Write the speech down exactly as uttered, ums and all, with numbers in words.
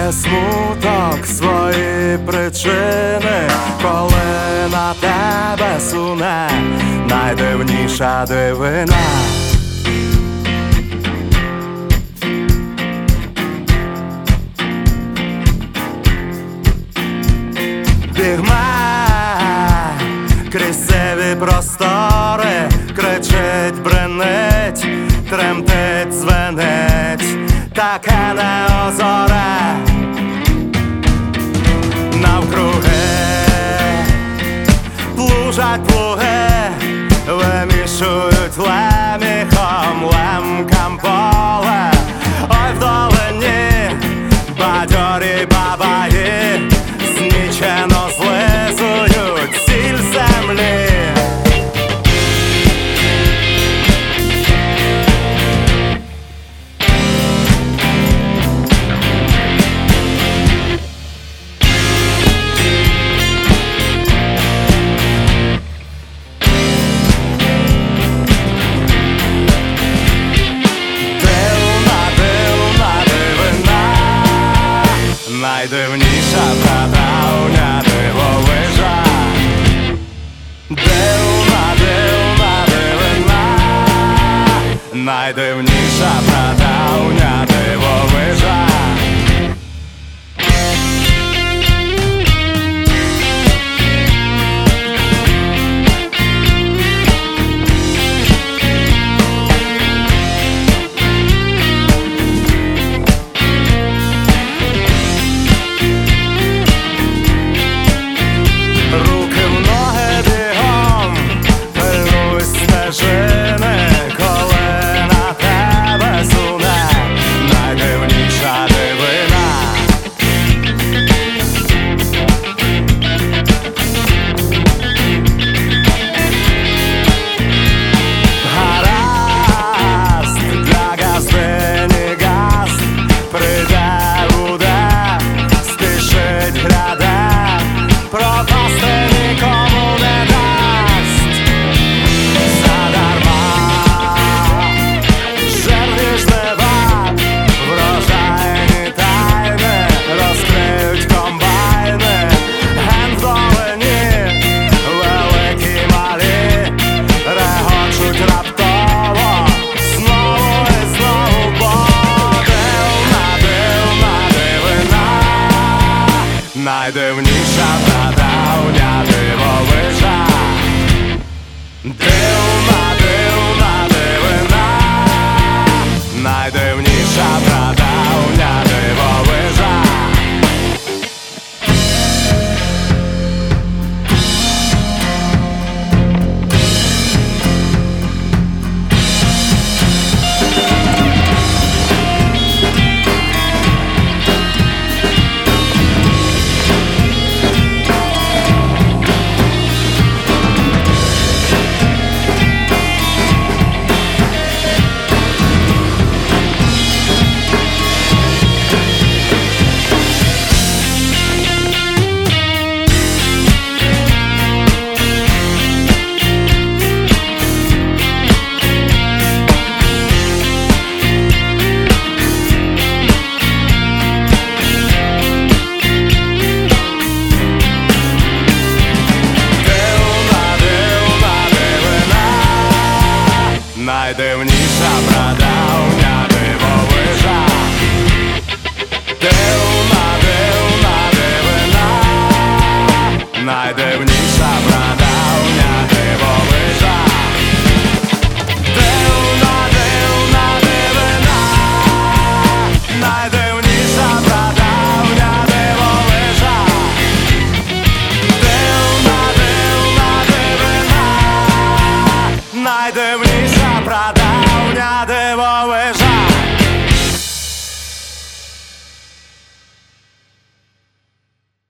знає смуток свої причини, коли на тебе суне найдивніша дивина. Бігме крізь сиві простори, кричить, бренить, тремтить, звенить, таке неозоре. Навкруги плужать плуги, вимішують леміхом лемкам поле. Ой, вдалині бадьорі бабаї знічено злизують сіль землі. Найдивніша прадавня дивовижа, дивна, дивна дивина, найдивніша прадавня дивовижа. Найдивніша прадавня дивовижа, дивна, дивна дивина, найдивніша прадавня дивовижа. Найдивніша правда.